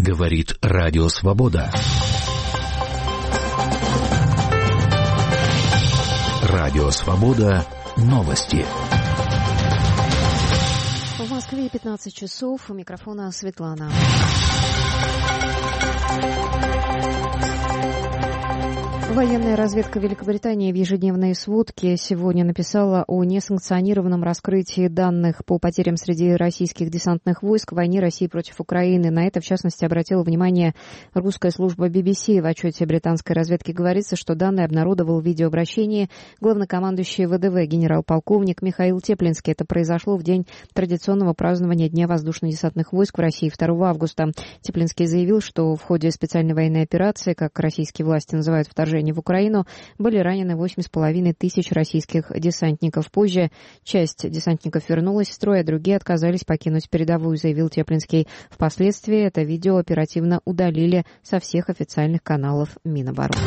Говорит Радио Свобода. Радио Свобода. Новости. В Москве 15 часов. У микрофона Светлана. Военная разведка Великобритании в ежедневной сводке сегодня написала о несанкционированном раскрытии данных по потерям среди российских десантных войск в войне России против Украины. На это, в частности, обратила внимание русская служба BBC. В отчете британской разведки говорится, что данные обнародовал в видеообращении главнокомандующий ВДВ генерал-полковник Михаил Теплинский. Это произошло в день традиционного празднования Дня воздушно-десантных войск в России 2 августа. Теплинский заявил, что в ходе специальной военной операции, как российские власти называют вторжение в Украину, были ранены 8,5 тысяч российских десантников. Позже часть десантников вернулась в строй, а другие отказались покинуть передовую, заявил Теплинский. Впоследствии это видео оперативно удалили со всех официальных каналов Минобороны.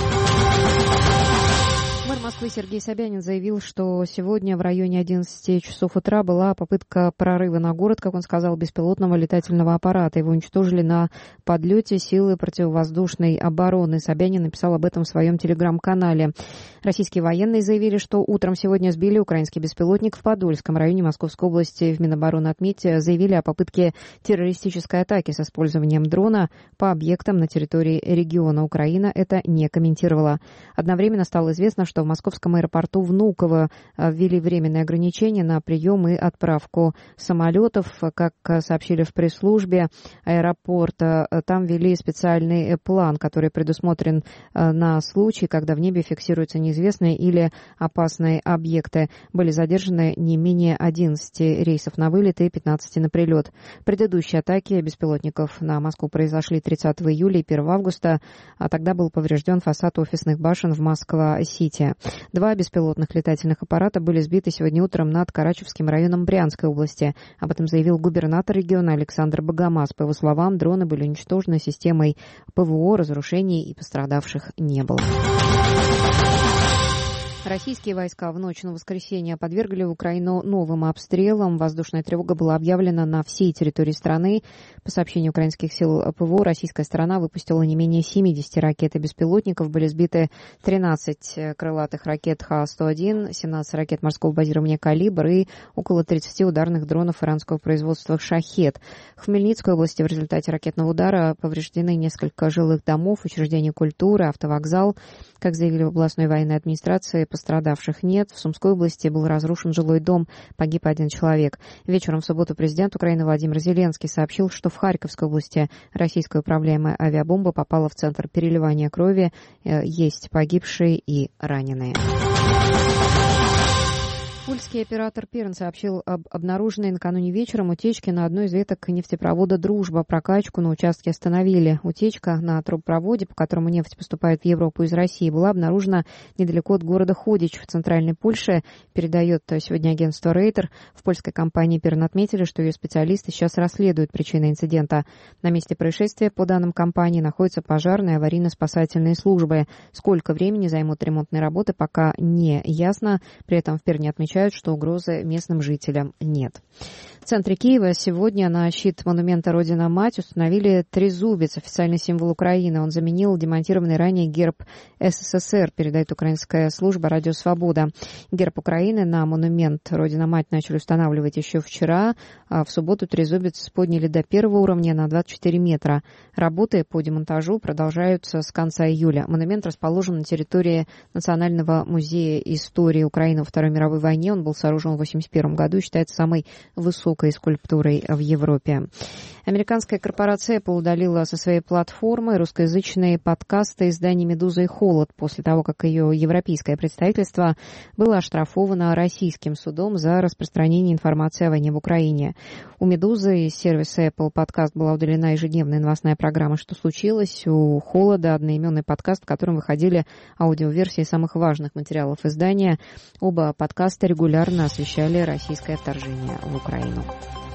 Мэр Москвы Сергей Собянин заявил, что сегодня в районе 11 часов утра была попытка прорыва на город, как он сказал, беспилотного летательного аппарата. Его уничтожили на подлете силы противовоздушной обороны. Собянин написал об этом в своем телеграм-канале. Российские военные заявили, что утром сегодня сбили украинский беспилотник в Подольском районе Московской области. В Минобороны заявили о попытке террористической атаки с использованием дрона по объектам на территории региона. Украина это не комментировала. Одновременно стало известно, что в московском аэропорту Внуково ввели временные ограничения на прием и отправку самолетов. Как сообщили в пресс-службе аэропорта, там ввели специальный план, который предусмотрен на случай, когда в небе фиксируются неизвестные или опасные объекты. Были задержаны не менее 11 рейсов на вылет и 15 на прилет. Предыдущие атаки беспилотников на Москву произошли 30 июля и 1 августа, а тогда был поврежден фасад офисных башен в Москва-Сити. 2 беспилотных летательных аппарата были сбиты сегодня утром над Карачевским районом Брянской области. Об этом заявил губернатор региона Александр Богомаз. По его словам, дроны были уничтожены системой ПВО, разрушений и пострадавших не было. Российские войска в ночь на воскресенье подвергли Украину новым обстрелам. Воздушная тревога была объявлена на всей территории страны. По сообщению украинских сил ПВО, российская сторона выпустила не менее 70 ракет и беспилотников. Были сбиты 13 крылатых ракет Х-101, 17 ракет морского базирования «Калибр» и около 30 ударных дронов иранского производства «Шахед». В Хмельницкой области в результате ракетного удара повреждены несколько жилых домов, учреждения культуры, автовокзал. Как заявили в областной военной администрации, пострадавших нет. В Сумской области был разрушен жилой дом, погиб 1 человек. Вечером в субботу президент Украины Владимир Зеленский сообщил, что в Харьковской области российская управляемая авиабомба попала в центр переливания крови. Есть погибшие и раненые. Польский оператор Перн сообщил об обнаруженной накануне вечером утечке на одной из веток нефтепровода «Дружба». Прокачку на участке остановили. Утечка на трубопроводе, по которому нефть поступает в Европу из России, была обнаружена недалеко от города Ходич в центральной Польше, передает сегодня агентство Рейтер. В польской компании Перн отметили, что ее специалисты сейчас расследуют причины инцидента. На месте происшествия, по данным компании, находятся пожарные и аварийно-спасательные службы. Сколько времени займут ремонтные работы, пока не ясно. При этом в Перне отмечают, что угрозы местным жителям нет. В центре Киева сегодня на щит монумента «Родина-Мать» установили трезубец, официальный символ Украины. Он заменил демонтированный ранее герб СССР, передает украинская служба «Радио Свобода». Герб Украины на монумент «Родина-Мать» начали устанавливать еще вчера, а в субботу трезубец подняли до 1-го уровня на 24 метра. Работы по демонтажу продолжаются с конца июля. Монумент расположен на территории Национального музея истории Украины во Второй мировой войне. Он был сооружен в 1981 году и считается самой высокой скульптурой в Европе. Американская корпорация Apple удалила со своей платформы русскоязычные подкасты издания «Медуза» и «Холод» после того, как ее европейское представительство было оштрафовано российским судом за распространение информации о войне в Украине. У «Медузы» из сервиса Apple подкаст была удалена ежедневная новостная программа «Что случилось?». У «Холода» одноименный подкаст, в котором выходили аудиоверсии самых важных материалов издания. Оба подкаста регулярно освещали российское вторжение в Украину.